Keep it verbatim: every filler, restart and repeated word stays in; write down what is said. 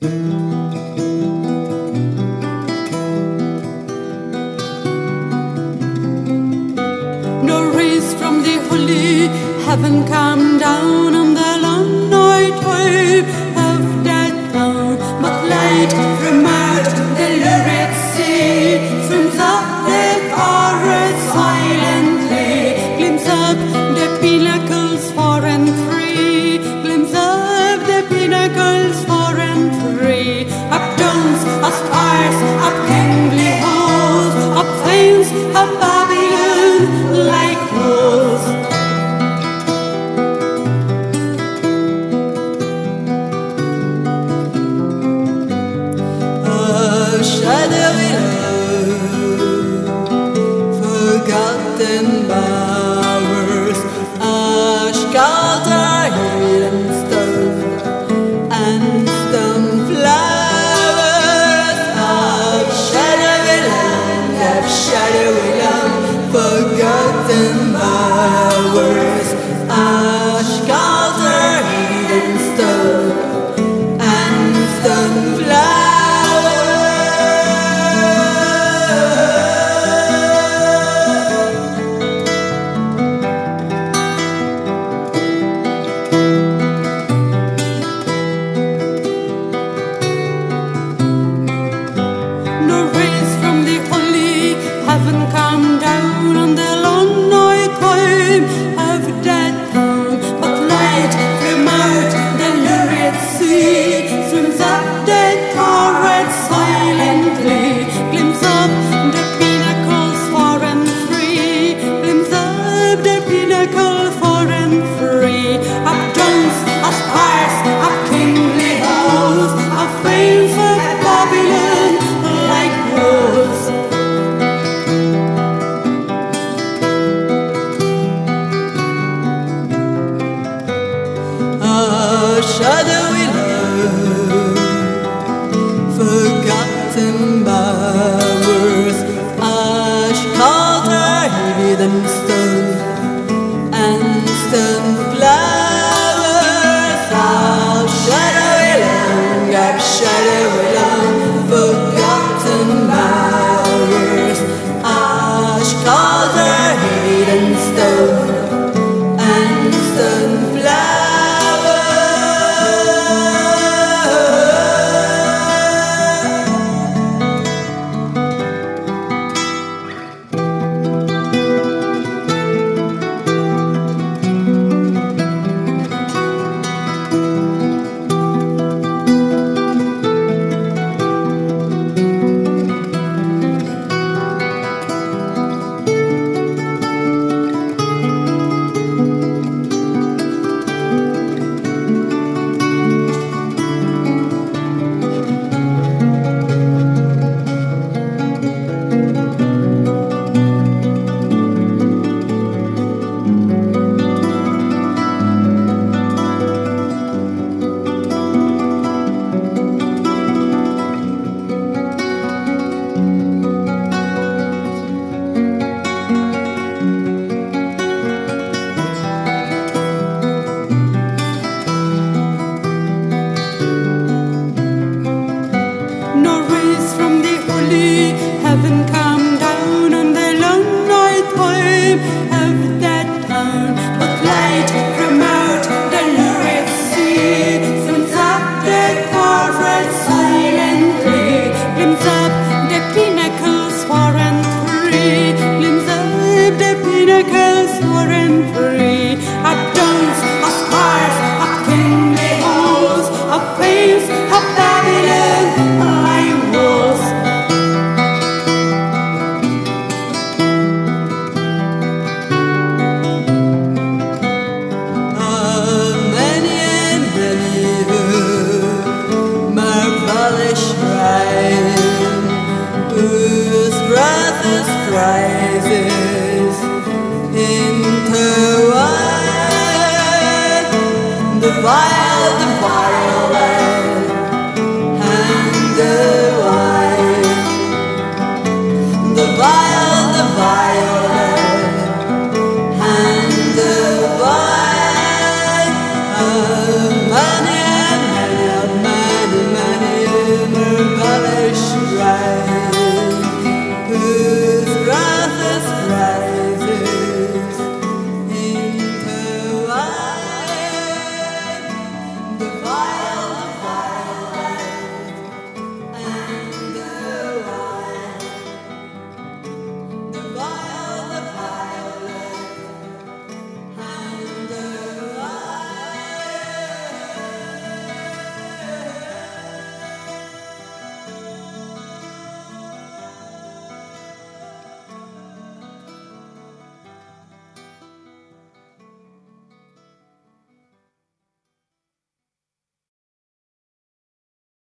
No rays from the holy heaven come down on the long night wave of that town, but light from out the lurid sea swims up the forest silently, glimpse up the pinnacles far and free, glimpse up the pinnacles far and free, up domes, up spires, up kingly halls, up flames, up Babylon like walls. Shadowy love, forgotten by